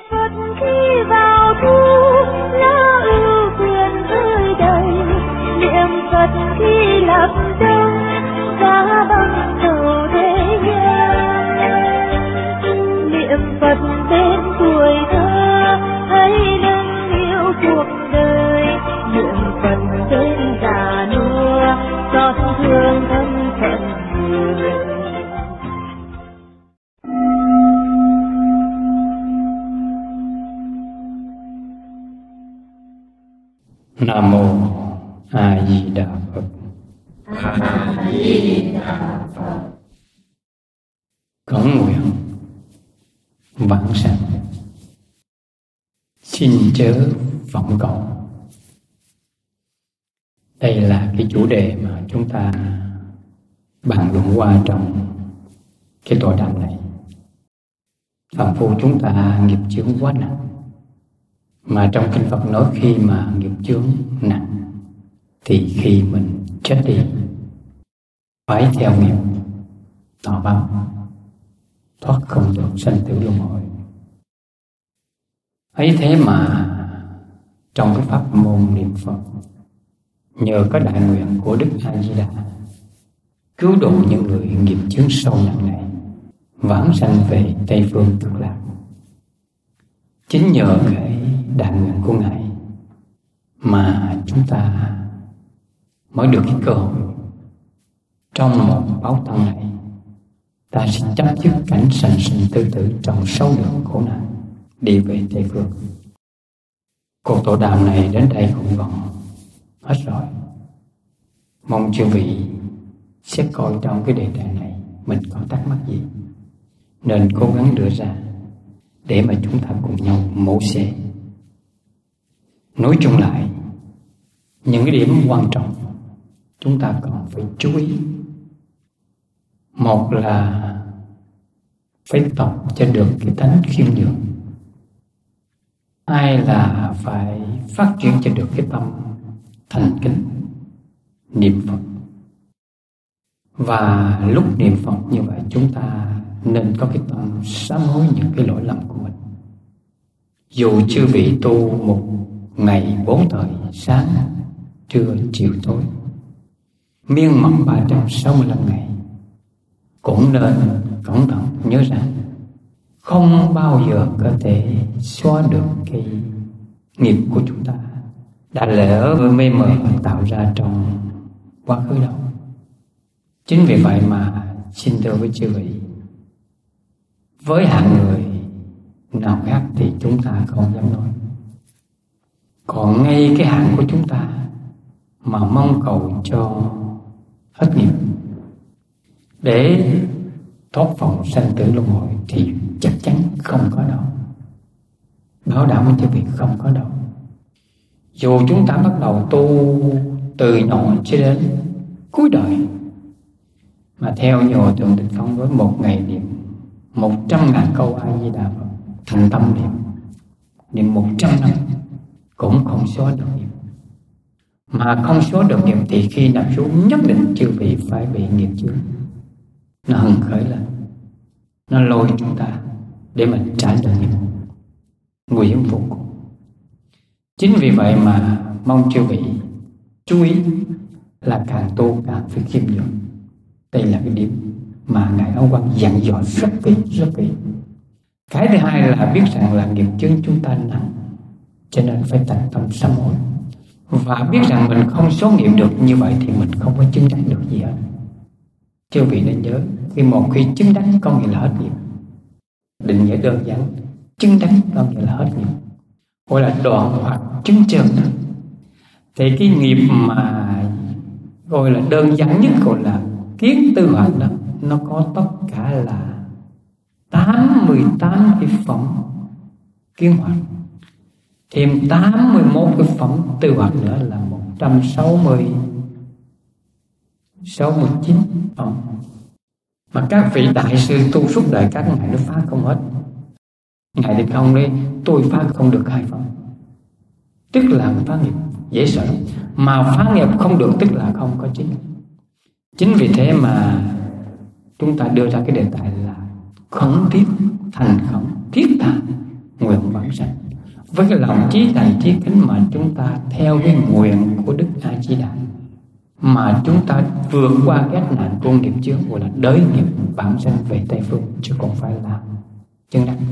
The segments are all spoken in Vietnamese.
Phật khi vào thu lá ưu quyền tươi đầy, niệm Phật khi lập đông giá băng cầu thế gian. Niệm Phật bên tuổi thơ thấy nâng niu cuộc đời, niệm Phật bên già nua xót thương thân phận người. Nam mô A Di Đà Phật. A Di Đà Phật. Khẩn nguyện vãng sanh xin chớ vọng cầu. Đây là cái chủ đề mà chúng ta bàn luận qua trong cái tọa đàm này. Phàm phu chúng ta nghiệp chướng quá nặng, mà trong kinh Phật nói khi mà nghiệp chướng nặng thì khi mình chết đi phải theo nghiệp thọ báo, thoát không được sanh tử luân hồi. Ấy thế mà trong cái pháp môn niệm Phật, nhờ có đại nguyện của Đức A Di Đà cứu độ những người nghiệp chướng sâu nặng này vãng sanh về Tây phương Cực Lạc. Chính nhờ cái đại nguyện của Ngài mà chúng ta mới được cái cơ hội trong một báo tăng này ta sẽ chấm dứt cảnh sanh sinh tử tử trong 6 đường khổ nạn, đi về Tây phương. Cuộc tọa đàm này đến đây cũng gần hết rồi. Mong chư vị sẽ coi trong cái đề tài này mình có thắc mắc gì nên cố gắng đưa ra để mà chúng ta cùng nhau mổ xẻ. Nói chung lại, những cái điểm quan trọng chúng ta còn phải chú ý. Một là phải tập cho được cái tánh khiêm nhường. Hai là phải phát triển cho được cái tâm thành kính niệm Phật. Và lúc niệm Phật như vậy chúng ta nên có cái tâm sám hối những cái lỗi lầm của mình. Dù chư vị tu một ngày 4 thời, sáng, trưa, chiều, tối, miên mật 365 ngày, cũng nên cẩn thận nhớ rằng không bao giờ có thể xóa được cái nghiệp của chúng ta đã lỡ mê mờ tạo ra trong quá khứ đâu. Chính vì vậy mà xin thưa với chư vị, với hạng người nào khác thì chúng ta không dám nói, còn ngay cái hạng của chúng ta mà mong cầu cho hết nghiệp để thoát vòng sanh tử luân hồi thì chắc chắn không có đâu. Bảo đảm với chư vị không có đâu. Dù chúng ta bắt đầu tu từ nhỏ cho đến cuối đời, mà theo như Hòa Thượng Tịnh Phong với một ngày niệm 100.000 câu A Di Đà Phật, thành tâm niệm 100 năm cũng không xóa được nghiệp. Mà không xóa được nghiệp thì khi nằm xuống nhất định chư vị phải bị nghiệp chướng nó hừng khởi lên, nó lôi chúng ta để mình trả nợ nghiệp, nguy hiểm vô cùng. Chính vì vậy mà mong chư vị chú ý là càng tu càng phải khiêm nhường. Đây là cái điểm mà Ngài Âu Quang dặn dò rất kỹ, rất kỹ. Cái thứ hai là biết rằng là nghiệp chướng chúng ta nặng, cho nên phải thành tâm sám hối. Và biết rằng mình không xóa nghiệp được, như vậy thì mình không có chứng đắc được gì hết. Chư vị nên nhớ, khi chứng đắc có nghĩa là hết nghiệp. Định nghĩa đơn giản, chứng đắc có nghĩa là hết nghiệp, gọi là đoạn hoặc chứng chân. Thì cái nghiệp mà gọi là đơn giản nhất, gọi là kiến tư hoạt đó, nó có tất cả là 18 cái phẩm kiến hoạt, thêm 81 cái phẩm tư hoạt nữa là 169 phẩm. Mà các vị đại sư tu suốt đời các ngài nó phá không hết. Ngài thì không đi, tôi phá không được 2 phẩm, tức là phá nghiệp dễ sợ. Mà phá nghiệp không được tức là không có chính. Chính vì thế mà chúng ta đưa ra cái đề tài là khẩn thiết, thành khẩn, thiết tha nguyện vãng sanh. Với cái lòng trí tài trí kính mà chúng ta theo cái nguyện của Đức A Di Đà, mà chúng ta vượt qua cái nạn của nghiệp chướng, gọi là đới nghiệp vãng sanh về Tây Phương, chứ không phải là chân đắc.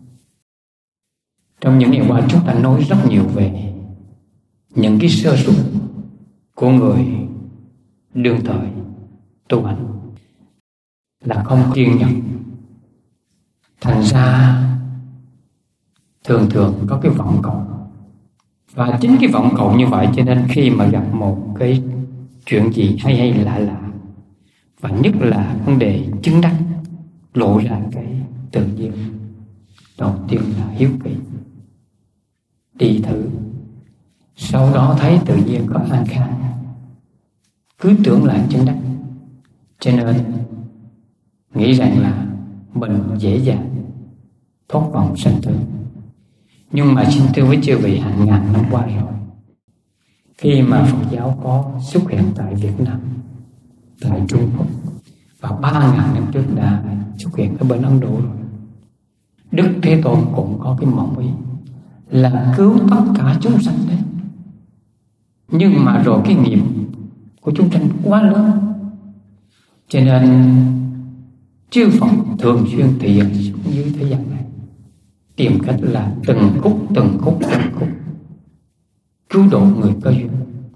Trong những ngày qua chúng ta nói rất nhiều về những cái sơ suất của người đương thời tu hành, là không kiên nhẫn, thành ra thường có cái vọng cầu. Và chính cái vọng cầu như vậy cho nên khi mà gặp một cái chuyện gì hay lạ, và nhất là vấn đề chứng đắc, lộ ra cái tự nhiên, đầu tiên là hiếu kỳ, đi thử, sau đó thấy tự nhiên có an khang, cứ tưởng là chứng đắc, cho nên nghĩ rằng là mình dễ dàng thoát vòng sanh tử. Nhưng mà xin thưa với chư vị, hàng ngàn năm qua rồi, khi mà Phật giáo có xuất hiện tại Việt Nam, tại Trung Quốc, và 3.000 năm trước đã xuất hiện ở bên Ấn Độ rồi, Đức Thế Tôn cũng có cái mong ý là cứu tất cả chúng sanh đấy. Nhưng mà rồi cái nghiệp của chúng sanh quá lớn, cho nên chư Phật thường xuyên thị hiện xuống dưới thế gian này, tìm cách là từng khúc cứu độ người có duyên.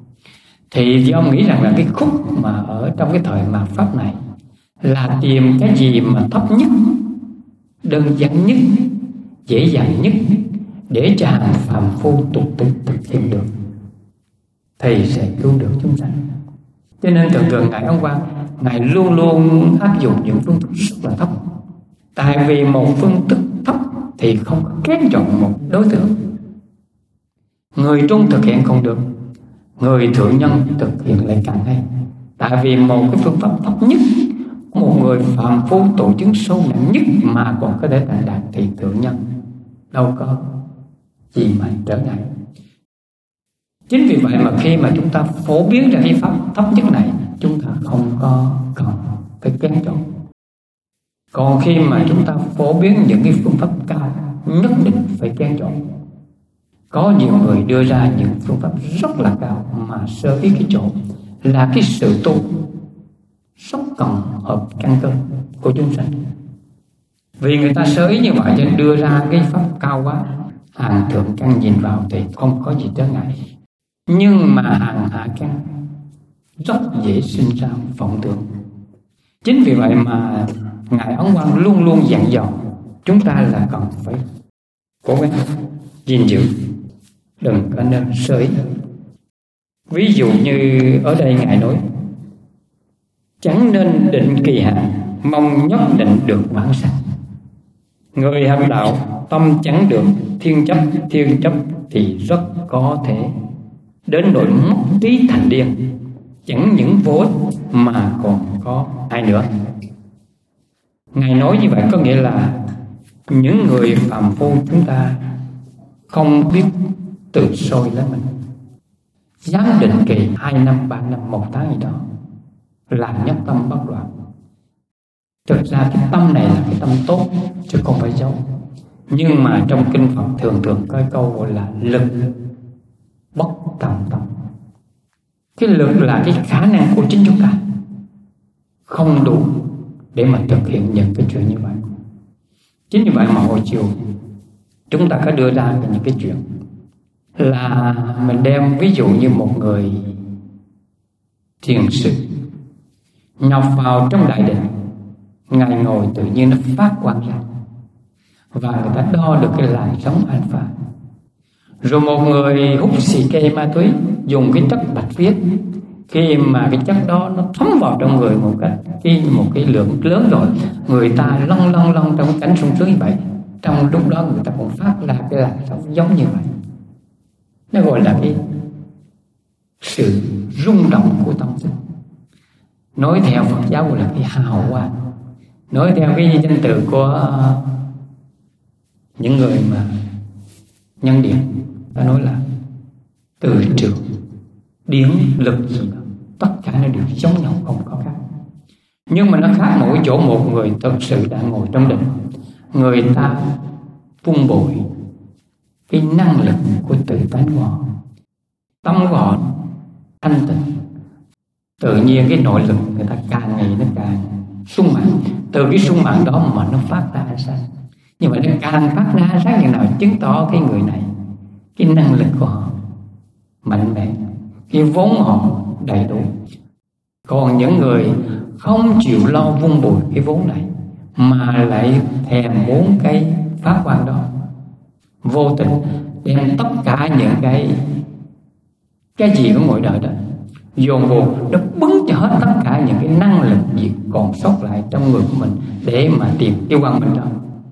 Thì ông nghĩ rằng là cái khúc mà ở trong cái thời mạt Pháp này là tìm cái gì mà thấp nhất, đơn giản nhất, dễ dàng nhất, để cho hàng phàm phu tục tử thực hiện được, thì sẽ cứu được chúng sanh. Cho nên thường Ngài Ấn Quang, Ngài luôn luôn áp dụng những phương thức rất là thấp. Tại vì một phương thức thấp thì không có kén chọn một đối tượng. Người trung thực hiện không được, người thượng nhân thực hiện lại càng hay. Tại vì một cái phương pháp thấp nhất, một người phàm phu tổ chứng sâu nặng nhất mà còn có thể thành đạt, thì thượng nhân đâu có gì mà trở ngại. Chính vì vậy mà khi mà chúng ta phổ biến ra cái pháp thấp nhất này, chúng ta không có cần phải kén chọn. Còn khi mà chúng ta phổ biến những cái phương pháp cao, nhất định phải kén chọn. Có nhiều người đưa ra những phương pháp rất là cao mà sơ ý cái chỗ là cái sự tu rất cần hợp căn cơ của chúng sanh. Vì người ta sơ ý như vậy nên đưa ra cái pháp cao quá, hàng thượng căn nhìn vào thì không có gì trở ngại. Nhưng mà hàng hạ căn rất dễ sinh ra vọng tưởng. Chính vì vậy mà Ngài Ấn Quang luôn luôn dặn dò chúng ta là cần phải cố gắng gìn giữ, đừng có nên sơ ý. Ví dụ như ở đây Ngài nói chẳng nên định kỳ hạn, mong nhất định được vãng sanh. Người học đạo tâm chẳng được thiên chấp thì rất có thể đến nỗi mất trí thành điên, chẳng những vô ích mà còn có ai nữa. Ngài nói như vậy có nghĩa là những người phàm phu chúng ta không biết tự soi lấy mình, dám định kỳ 2 năm, 3 năm, 1 tháng gì đó là nhất tâm bất loạn. Thực ra cái tâm này là cái tâm tốt chứ không phải xấu. Nhưng mà trong kinh Phật thường có câu gọi là lực bất tòng tâm. Cái lực là cái khả năng của chính chúng ta không đủ để mà thực hiện những cái chuyện như vậy. Chính vì vậy mà hồi chiều chúng ta có đưa ra những cái chuyện là mình đem ví dụ như một người thiền sư nhập vào trong đại định, Ngài ngồi tự nhiên nó phát quang ra và người ta đo được cái làn sóng alpha. Rồi một người hút xì ke ma túy dùng cái chất bạch huyết, khi mà cái chất đó nó thấm vào trong người một cái lượng lớn rồi, người ta lăn trong cái cảnh sung sướng như vậy. Trong lúc đó người ta cũng phát ra cái làn sóng giống như vậy. Nó gọi là cái sự rung động của tâm thức. Nói theo Phật giáo gọi là cái hào quang. Nói theo cái danh từ của những người mà nhân điện, ta nói là từ trường, điển, lực gì đó, tất cả nó đều giống nhau, không có khác. Nhưng mà nó khác mỗi chỗ một người thật sự đang ngồi trong định, người ta vun bồi cái năng lực của tự tánh của họ. Tâm của họ thanh tịnh, tự nhiên cái nội lực người ta càng ngày nó càng sung mãn. Từ cái sung mãn đó mà nó phát ra ánh sáng. Nhưng mà nó càng phát ra ánh sáng như nào chứng tỏ cái người này, cái năng lực của họ mạnh mẽ, cái vốn họ đầy đủ. Còn những người không chịu lo vun bồi cái vốn này mà lại thèm muốn cái phát quang đó, vô tình đem tất cả những cái gì của mọi đời đó dồn vô, nó bứng cho hết tất cả những cái năng lực gì còn sót lại trong người của mình để mà tìm cái quang minh đó.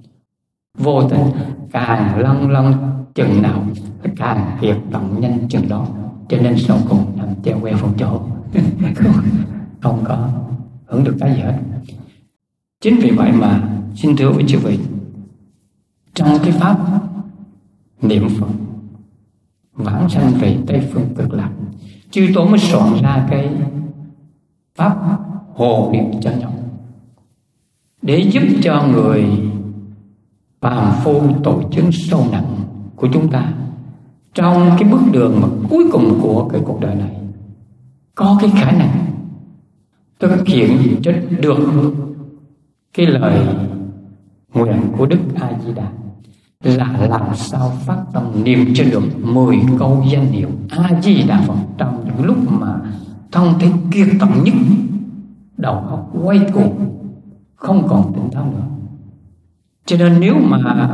Vô tình càng lăn chừng nào càng kiệt tận nhanh chừng đó, cho nên sau cùng nằm treo queo phòng chỗ không có hưởng được cái gì hết. Chính vì vậy mà xin thưa với chư vị, trong cái pháp niệm Phật vãng sanh về Tây Phương Cực Lạc, chư Tổ mới soạn ra cái pháp Hồ Niệm Chân Nhộng để giúp cho người phàm phu tội chứng sâu nặng của chúng ta trong cái bước đường mà cuối cùng của cái cuộc đời này có cái khả năng thực hiện cho được cái lời nguyện của Đức A Di Đà, là làm sao phát tâm niệm cho được 10 câu danh hiệu A Di Đà Phật trong những lúc mà thân thể kiệt tận nhất, đầu óc quay cuồng, không còn tỉnh táo nữa. Cho nên nếu mà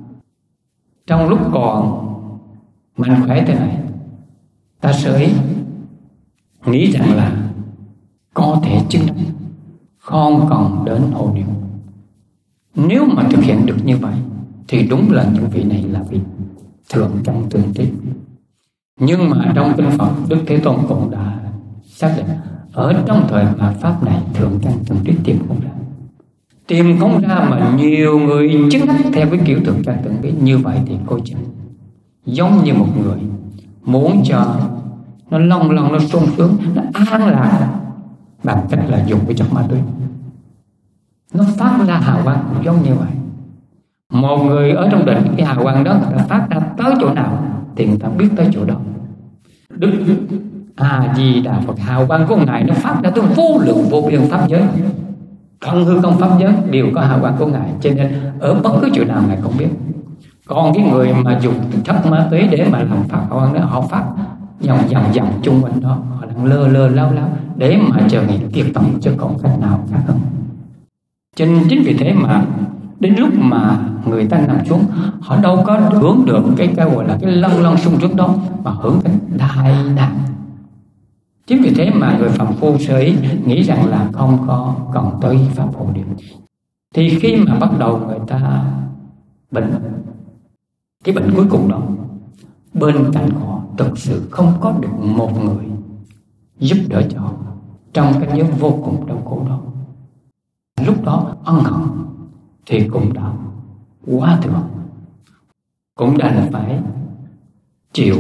trong lúc còn mạnh khỏe thế này, ta sẽ nghĩ rằng là có thể chứng đắc, không còn đến hộ niệm. Nếu mà thực hiện được như vậy thì đúng là những vị này là vị thượng căn thượng trí. Nhưng mà trong kinh Phật, Đức Thế Tôn cũng đã xác định ở trong thời mạt pháp này thượng căn thượng trí tìm không ra. Tìm không ra mà nhiều người chứng đắc theo cái kiểu thượng căn thượng trí như vậy thì coi chừng giống như một người muốn cho nó long nó sung sướng, nó an lạc bằng cách là dùng cái chất ma túy. Nó phát ra hào quang cũng giống như vậy. Một người ở trong định, cái hào quang đó người ta phát ra tới chỗ nào thì người ta biết tới chỗ đó. Đức A Di Đà Phật, hào quang của Ngài nó phát ra tới vô lượng vô biên pháp giới, không hư không pháp giới đều có hào quang của Ngài, cho nên ở bất cứ chỗ nào Ngài cũng biết. Còn cái người mà dùng chất ma túy để mà làm phát hào quang đó, họ phát vòng chung quanh đó, họ đang lơ láo để mà chờ ngày kiệt tận, chứ còn cách nào khác không. Cho nên chính vì thế mà đến lúc mà người ta nằm xuống, họ đâu có hưởng được cái gọi là cái lân sung sướng đó, mà hưởng cái đại nạn. Chính vì thế mà người phàm phu sở nghĩ rằng là không có còn tới pháp hộ niệm. Thì khi mà bắt đầu người ta bệnh, cái bệnh cuối cùng đó, bên cạnh họ thực sự không có được một người giúp đỡ cho họ trong cái giới vô cùng đau khổ đó. Lúc đó ân hận thì cũng đã quá thường, cũng đành phải chịu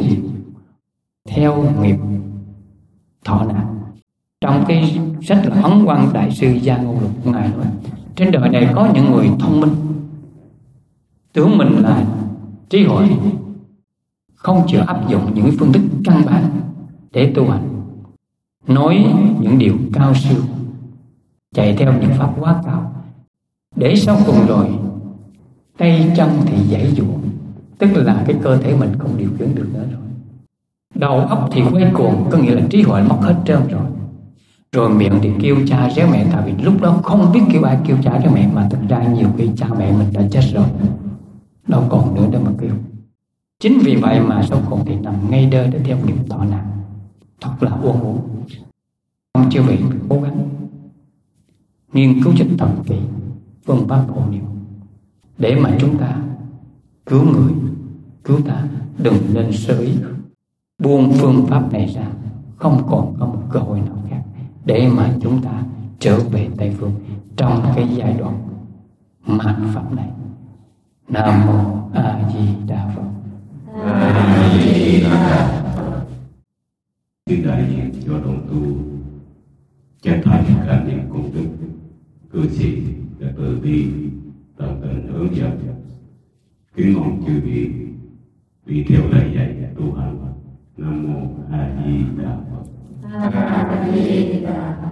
theo nghiệp thọ nạn. Trong cái sách là Ấn Quang Đại Sư Gia Ngôn Lục, Ngài nói trên đời này có những người thông minh, tưởng mình là trí huệ, không chịu áp dụng những phương thức căn bản để tu hành, nói những điều cao siêu, chạy theo những pháp quá cao, để sau cùng rồi tay chân thì giãy giụa, tức là cái cơ thể mình không điều khiển được nữa rồi. Đầu óc thì quay cuồng, có nghĩa là trí huệ mất hết trơn rồi. Rồi miệng thì kêu cha réo mẹ, tại vì lúc đó không biết kêu ai kêu cha réo mẹ, mà thực ra nhiều khi cha mẹ mình đã chết rồi, đâu còn nữa để mà kêu. Chính vì vậy mà sau cùng thì nằm ngay đơ để theo niệm thọ nạn, thật là uổng uổng. Ông chư vị cố gắng nghiên cứu cho thật kỹ phương pháp hộ niệm để mà chúng ta cứu người, cứu ta, đừng nên sơ ý buông phương pháp này ra, không còn có một cơ hội nào khác để mà chúng ta trở về Tây Phương trong cái giai đoạn mạt pháp này. Nam Mô A Di Đà Phật. A Di Đà Phật. Xin đại diện cho đồng tu chân thành cảm niệm công đức, cư sĩ và từ bi tận tình hướng dẫn, kính mong chư vị tùy theo lời dạy tu hành. Nam mô A Di Đà Phật. A Di Đà Phật.